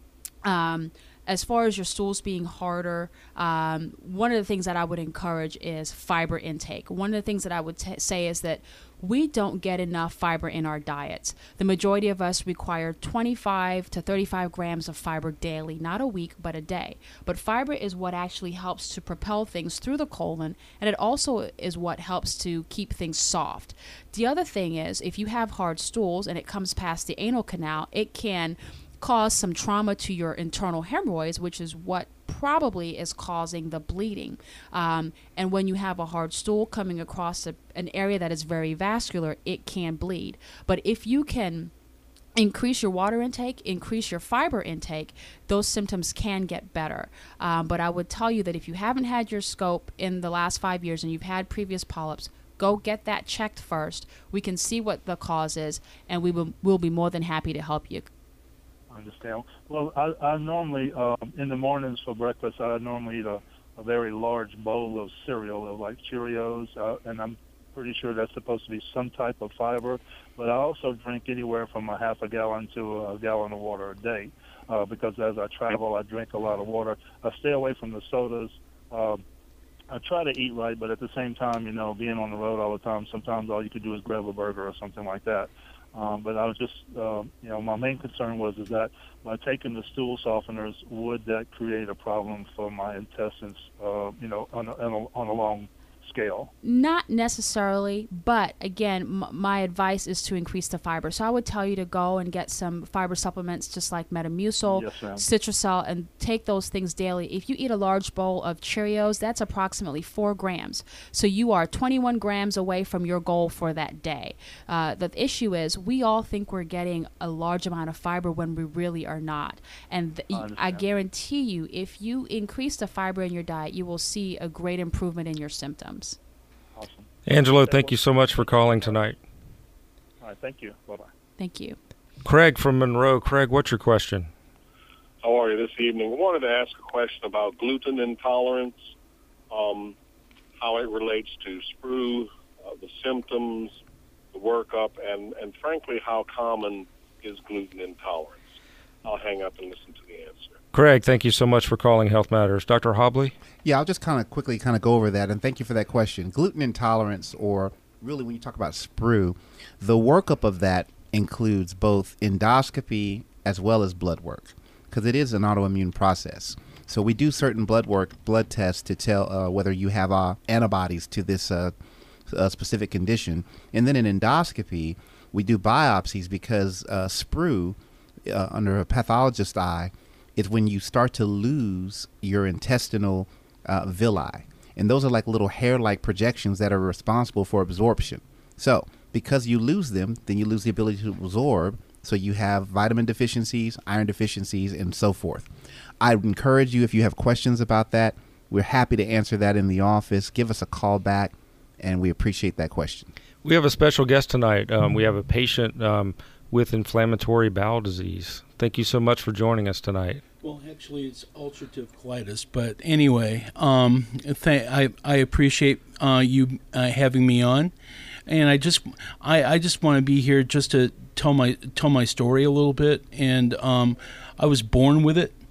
um, as far as your stools being harder, um, one of the things that I would encourage is fiber intake. One of the things that I would t- say is that we don't get enough fiber in our diets. The majority of us require twenty-five to thirty-five grams of fiber daily, not a week, but a day. But fiber is what actually helps to propel things through the colon, and it also is what helps to keep things soft. The other thing is, if you have hard stools and it comes past the anal canal, it can cause some trauma to your internal hemorrhoids, which is what probably is causing the bleeding. Um, and when you have a hard stool coming across a, an area that is very vascular, it can bleed. But if you can increase your water intake, increase your fiber intake, those symptoms can get better. Um, but I would tell you that if you haven't had your scope in the last five years and you've had previous polyps, go get that checked first. We can see what the cause is, and we will we'll be more than happy to help you. I understand. Well, I, I normally, um, in the mornings for breakfast, I normally eat a, a very large bowl of cereal, like Cheerios, uh, and I'm pretty sure that's supposed to be some type of fiber. But I also drink anywhere from a half a gallon to a gallon of water a day, uh, because as I travel, I drink a lot of water. I stay away from the sodas. Uh, I try to eat right, but at the same time, you know, being on the road all the time, sometimes all you could do is grab a burger or something like that. Um, but I was just, uh, you know, my main concern was is that by taking the stool softeners, would that create a problem for my intestines, uh, you know, on a, on a, on a long scale? Not necessarily, but again, m- my advice is to increase the fiber. So I would tell you to go and get some fiber supplements, just like Metamucil, Yes, ma'am. Citrusol, and take those things daily. If you eat a large bowl of Cheerios, that's approximately four grams. So you are twenty-one grams away from your goal for that day. Uh, the issue is we all think we're getting a large amount of fiber when we really are not. And th- I I guarantee you, if you increase the fiber in your diet, you will see a great improvement in your symptoms. Awesome. Angelo, thank you so much for calling tonight. All right, thank you. Bye-bye. Thank you. Craig from Monroe. Craig, what's your question? How are you this evening? I wanted to ask a question about gluten intolerance, um, how it relates to sprue, uh, the symptoms, the workup, and, and frankly, how common is gluten intolerance? I'll hang up and listen to the answer. Craig, thank you so much for calling Health Matters. Doctor Hobley? Yeah, I'll just kind of quickly kind of go over that, and thank you for that question. Gluten intolerance, or really when you talk about sprue, the workup of that includes both endoscopy as well as blood work, because it is an autoimmune process. So we do certain blood work, blood tests to tell uh, whether you have uh, antibodies to this uh, uh, specific condition. And then in endoscopy, we do biopsies because uh, sprue, uh, under a pathologist's eye, is when you start to lose your intestinal uh, villi. And those are like little hair-like projections that are responsible for absorption. So because you lose them, then you lose the ability to absorb. So you have vitamin deficiencies, iron deficiencies, and so forth. I would encourage you, if you have questions about that, we're happy to answer that in the office. Give us a call back, and we appreciate that question. We have a special guest tonight. Um, we have a patient um, with inflammatory bowel disease. Thank you so much for joining us tonight. Well, actually, it's ulcerative colitis. But anyway, um, th- I I appreciate uh, you uh, having me on, and I just I, I just want to be here just to tell my tell my story a little bit. And um, I was born with it,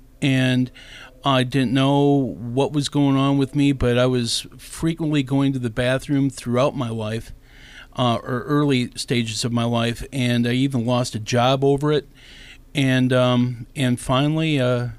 and I didn't know what was going on with me, but I was frequently going to the bathroom throughout my life, uh, or early stages of my life, and I even lost a job over it. And um, and finally, uh,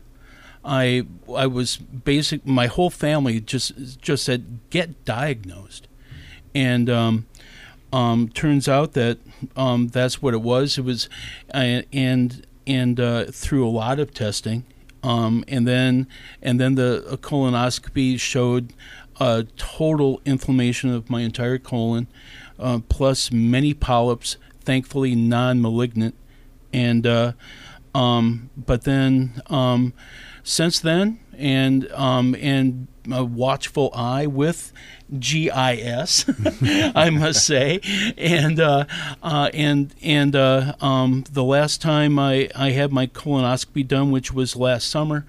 I I was basic. My whole family just just said, get diagnosed, and um, um, turns out that um, that's what it was. It was, uh, and and uh, through a lot of testing, um, and then and then the colonoscopy showed a total inflammation of my entire colon, uh, plus many polyps. Thankfully, non-malignant. And uh, um, but then um, since then, and um, and a watchful eye with G I S, I must say, and uh, uh, and and uh, um, the last time I, I had my colonoscopy done, which was last summer,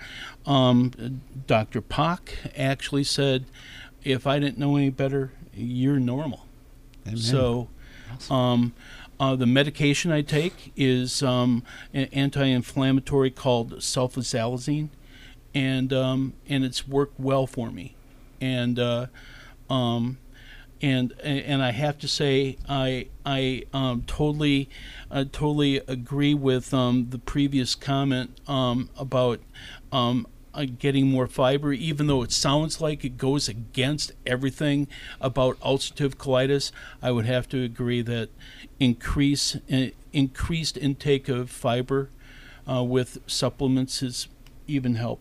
um, Doctor Pock actually said, if I didn't know any better, you're normal. Amen. So. Awesome. Um, Uh, the medication I take is um, an anti-inflammatory called sulfasalazine, and um, and it's worked well for me, and uh, um, and and I have to say I I um, totally uh, totally agree with um, the previous comment um, about um, uh, getting more fiber, even though it sounds like it goes against everything about ulcerative colitis. I would have to agree that increase uh, increased intake of fiber uh, with supplements has even helped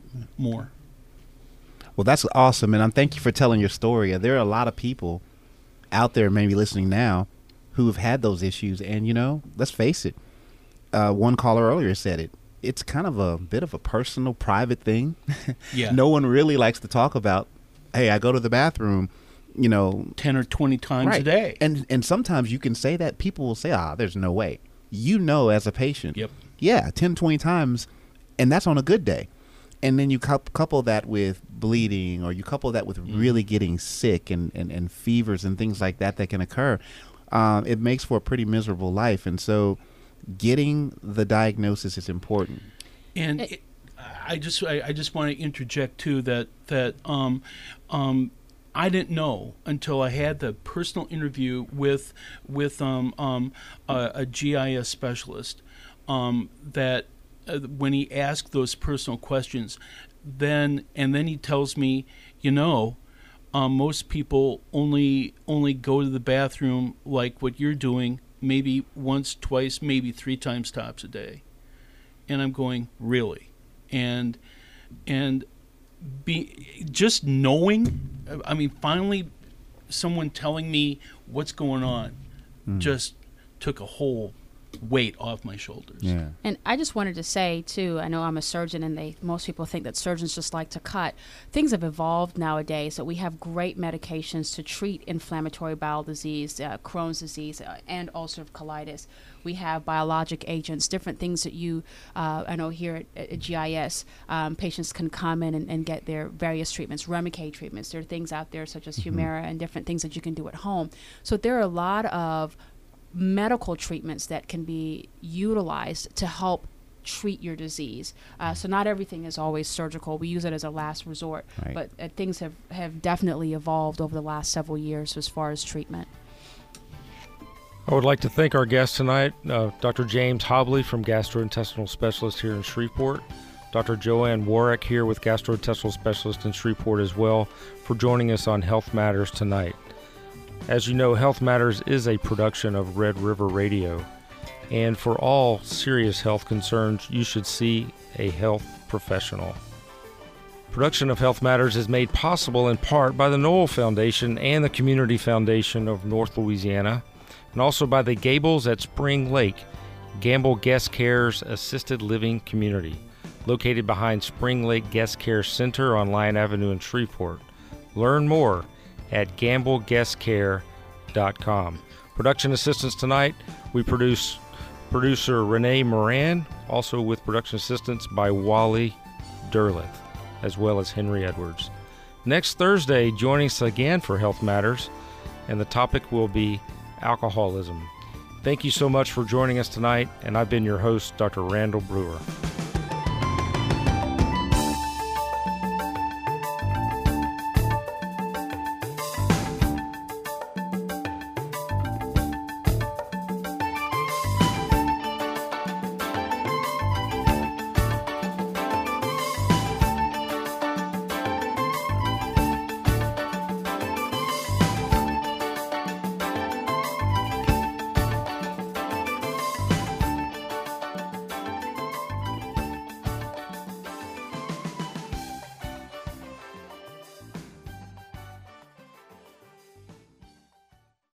more. Well, that's awesome, and I'm thank you for telling your story. There are a lot of people out there maybe listening now who have had those issues, and you know, let's face it. Uh, one caller earlier said it. It's kind of a bit of a personal, private thing. Yeah. No one really likes to talk about, hey, I go to the bathroom, you know, ten or twenty times right. a day. And and sometimes you can say that. People will say, ah, there's no way. You know, as a patient, yep. yeah, ten, twenty times, and that's on a good day. And then you cu- couple that with bleeding, or you couple that with mm. really getting sick and, and, and fevers and things like that that can occur. Um, it makes for a pretty miserable life. And so getting the diagnosis is important. And it, I just I, I just want to interject too that that um, um, I didn't know until I had the personal interview with with um, um, a, a G I S specialist um, that uh, when he asked those personal questions, then and then he tells me, you know, um, most people only only go to the bathroom like what you're doing, maybe once, twice, maybe three times tops a day. And I'm going, really? And and be just knowing, I mean, finally someone telling me what's going on mm. just took a whole weight off my shoulders. Yeah. And I just wanted to say too, I know I'm a surgeon, and they most people think that surgeons just like to cut. Things have evolved nowadays, that we have great medications to treat inflammatory bowel disease, uh, Crohn's disease, uh, and ulcerative colitis. We have biologic agents, different things that you, uh, I know here at, at G I S, um, patients can come in and, and get their various treatments, Remicade treatments. There are things out there such as mm-hmm. Humira and different things that you can do at home. So there are a lot of medical treatments that can be utilized to help treat your disease. Uh, so not everything is always surgical. We use it as a last resort. Right. But uh, things have, have definitely evolved over the last several years as far as treatment. I would like to thank our guest tonight, uh, Doctor James Hobley from Gastrointestinal Specialist here in Shreveport, Doctor Joanne Warwick here with Gastrointestinal Specialist in Shreveport as well, for joining us on Health Matters tonight. As you know, Health Matters is a production of Red River Radio, and for all serious health concerns, you should see a health professional. Production of Health Matters is made possible in part by the Noel Foundation and the Community Foundation of North Louisiana, and also by the Gables at Spring Lake, Gamble Guest Care's assisted living community, located behind Spring Lake Guest Care Center on Lyon Avenue in Shreveport. Learn more at gamble guest care dot com. Production assistance tonight, we produce producer Renee Moran, also with production assistance by Wally Derleth, as well as Henry Edwards. Next Thursday, joining us again for Health Matters, and the topic will be alcoholism. Thank you so much for joining us tonight, and I've been your host, Doctor Randall Brewer.